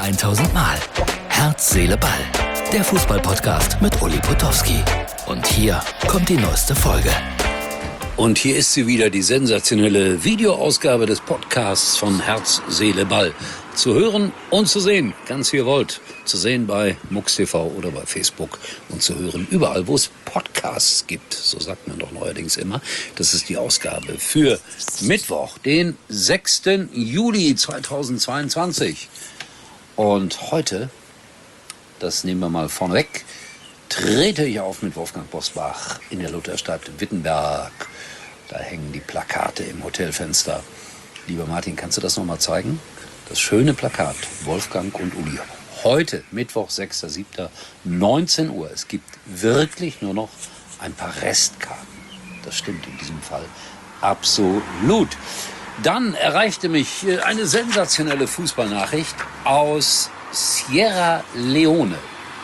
1000 Mal. Herz, Seele, Ball. Der Fußball-Podcast mit Uli Potowski. Und hier kommt die neueste Folge. Und hier ist sie wieder, die sensationelle Videoausgabe des Podcasts von Herz, Seele, Ball. Zu hören und zu sehen, ganz wie ihr wollt. Zu sehen bei MUX TV oder bei Facebook und zu hören überall, wo es Podcasts gibt. So sagt man doch neuerdings immer. Das ist die Ausgabe für Mittwoch, den 6. Juli 2022. Und heute, das nehmen wir mal vorneweg, trete ich auf mit Wolfgang Bosbach in der Lutherstadt Wittenberg. Da hängen die Plakate im Hotelfenster. Lieber Martin, kannst du das nochmal zeigen? Das schöne Plakat, Wolfgang und Uli. Heute, Mittwoch, 6.7., 19 Uhr. Es gibt wirklich nur noch ein paar Restkarten. Das stimmt in diesem Fall absolut. Dann erreichte mich eine sensationelle Fußballnachricht aus Sierra Leone.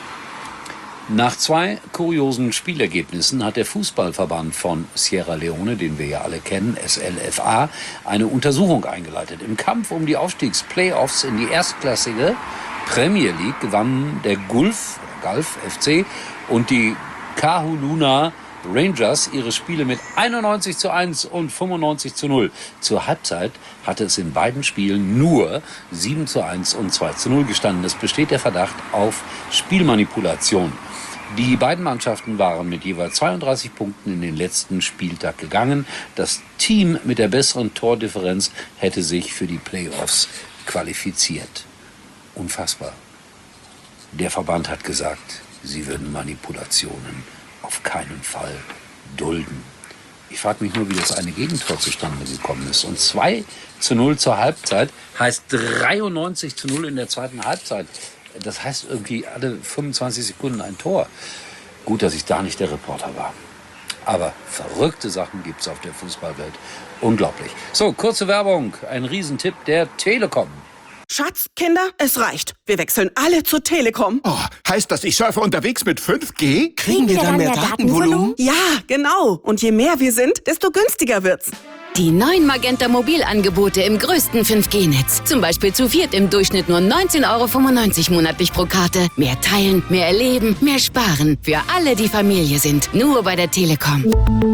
Nach 2 kuriosen Spielergebnissen hat der Fußballverband von Sierra Leone, den wir ja alle kennen, SLFA, eine Untersuchung eingeleitet. Im Kampf um die Aufstiegsplayoffs in die erstklassige Premier League gewannen der Gulf FC und die Kahuluna Rangers ihre Spiele mit 91:1 und 95:0. Zur Halbzeit hatte es in beiden Spielen nur 7:1 und 2:0 gestanden. Es besteht der Verdacht auf Spielmanipulation. Die beiden Mannschaften waren mit jeweils 32 Punkten in den letzten Spieltag gegangen. Das Team mit der besseren Tordifferenz hätte sich für die Playoffs qualifiziert. Unfassbar. Der Verband hat gesagt, sie würden Manipulationen auf keinen Fall dulden. Ich frage mich nur, wie das eine Gegentor zustande gekommen ist. Und 2:0 zur Halbzeit heißt 93:0 in der zweiten Halbzeit. Das heißt irgendwie alle 25 Sekunden ein Tor. Gut, dass ich da nicht der Reporter war. Aber verrückte Sachen gibt's auf der Fußballwelt. Unglaublich. So, kurze Werbung. Ein Riesentipp der Telekom. Schatz, Kinder, es reicht. Wir wechseln alle zur Telekom. Oh, heißt das, ich surfe unterwegs mit 5G? Kriegen wir dann mehr Datenvolumen? Ja, genau. Und je mehr wir sind, desto günstiger wird's. Die neuen Magenta Mobilangebote im größten 5G-Netz. Zum Beispiel zu viert im Durchschnitt nur 19,95 € monatlich pro Karte. Mehr teilen, mehr erleben, mehr sparen. Für alle, die Familie sind. Nur bei der Telekom.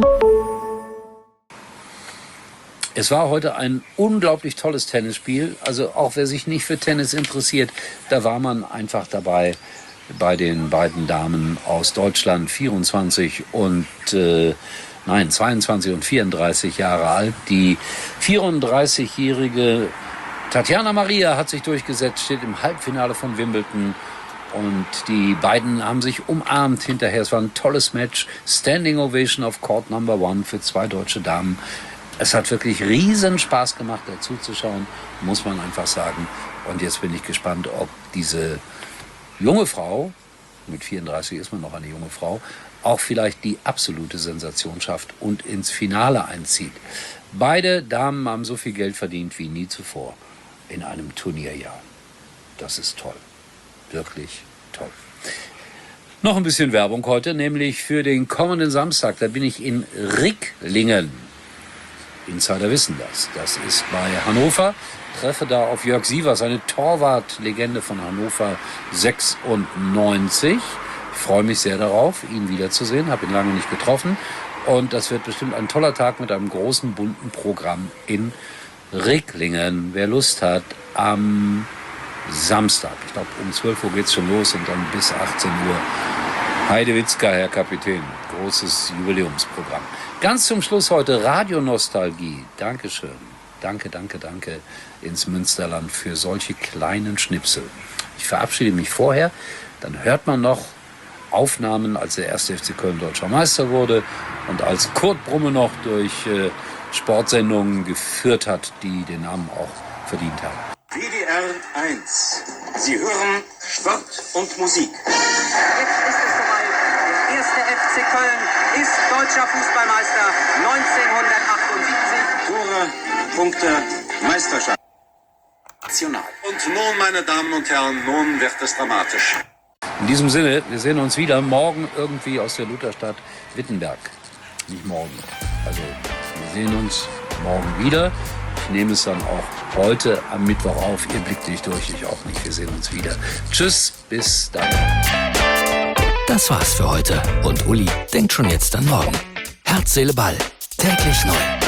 Es war heute ein unglaublich tolles Tennisspiel. Also auch wer sich nicht für Tennis interessiert, da war man einfach dabei bei den beiden Damen aus Deutschland, 22 und 22 und 34 Jahre alt. Die 34-jährige Tatjana Maria hat sich durchgesetzt, steht im Halbfinale von Wimbledon. Und die beiden haben sich umarmt hinterher. Es war ein tolles Match. Standing Ovation auf Court Number 1 für 2 deutsche Damen. Es hat wirklich riesen Spaß gemacht, dazu zu schauen, muss man einfach sagen. Und jetzt bin ich gespannt, ob diese junge Frau, mit 34 ist man noch eine junge Frau, auch vielleicht die absolute Sensation schafft und ins Finale einzieht. Beide Damen haben so viel Geld verdient wie nie zuvor in einem Turnierjahr. Das ist toll. Wirklich toll. Noch ein bisschen Werbung heute, nämlich für den kommenden Samstag. Da bin ich in Ricklingen. Insider wissen das. Das ist bei Hannover. Treffe da auf Jörg Sievers, eine Torwart-Legende von Hannover 96. Ich freue mich sehr darauf, ihn wiederzusehen. Habe ihn lange nicht getroffen. Und das wird bestimmt ein toller Tag mit einem großen, bunten Programm in Ricklingen. Wer Lust hat, am Samstag, ich glaube um 12 Uhr geht's schon los und dann bis 18 Uhr. Heidewitzka, Herr Kapitän. Großes Jubiläumsprogramm. Ganz zum Schluss heute Radionostalgie. Dankeschön. Danke ins Münsterland für solche kleinen Schnipsel. Ich verabschiede mich vorher. Dann hört man noch Aufnahmen, als der 1. FC Köln deutscher Meister wurde und als Kurt Brumme noch durch Sportsendungen geführt hat, die den Namen auch verdient haben. WDR 1. Sie hören Sport und Musik. Jetzt ist es soweit. Der 1. FC Köln ist deutscher Fußballmeister 1978. Tore, Punkte, Meisterschaft. National. Und nun, meine Damen und Herren, nun wird es dramatisch. In diesem Sinne, wir sehen uns wieder morgen irgendwie aus der Lutherstadt Wittenberg. Nicht morgen. Also, wir sehen uns morgen wieder. Ich nehme es dann auch heute am Mittwoch auf. Ihr blickt nicht durch, ich auch nicht. Wir sehen uns wieder. Tschüss, bis dann. Das war's für heute. Und Uli denkt schon jetzt an morgen. Herz, Seele, Ball. Täglich neu.